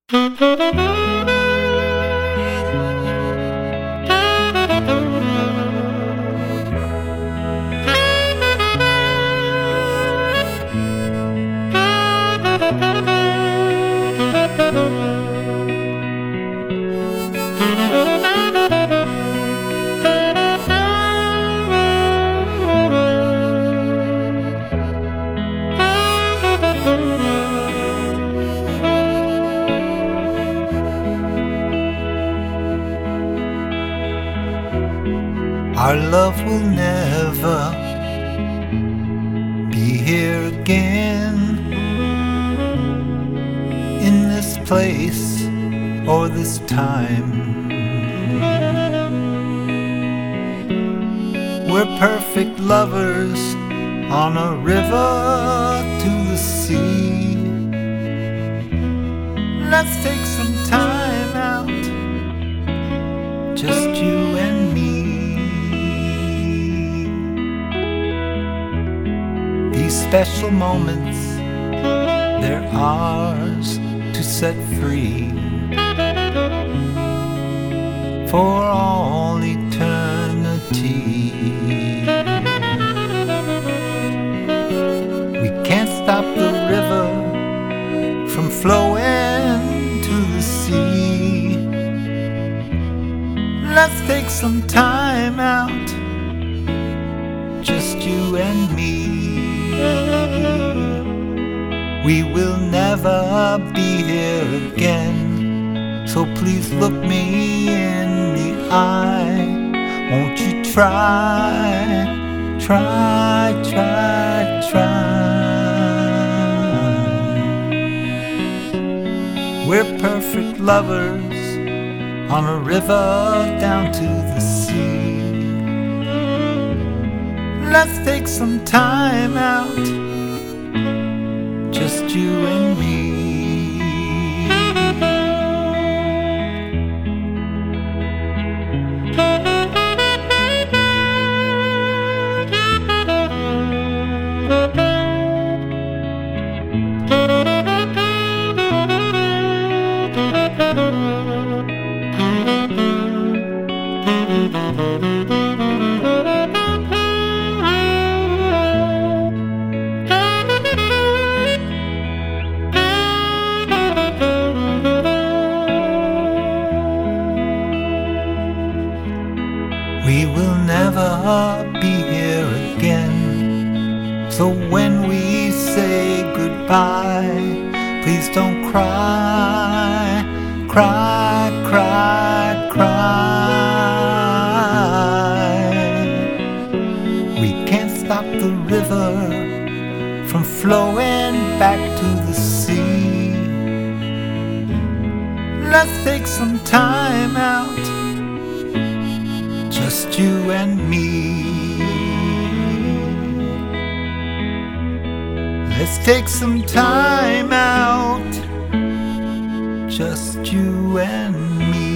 Our love will never be here again, in this place or this time. We're perfect lovers on a river to the sea. Let's take some time out, just you and me. These special moments, they're ours to set free for all eternity. We can't stop the river from flowing to the sea. Let's take some time out, just you and me. We will never be here again, so please look me in the eye. Won't you try, try, try, try? We're perfect lovers on a river down to the sea. Let's take some time out, just you and me. We will never be here again, so when we say goodbye, please don't cry, cry, cry, cry. We can't stop the river from flowing back to the sea. Let's take some time out, just you and me. Let's take some time out, just you and me.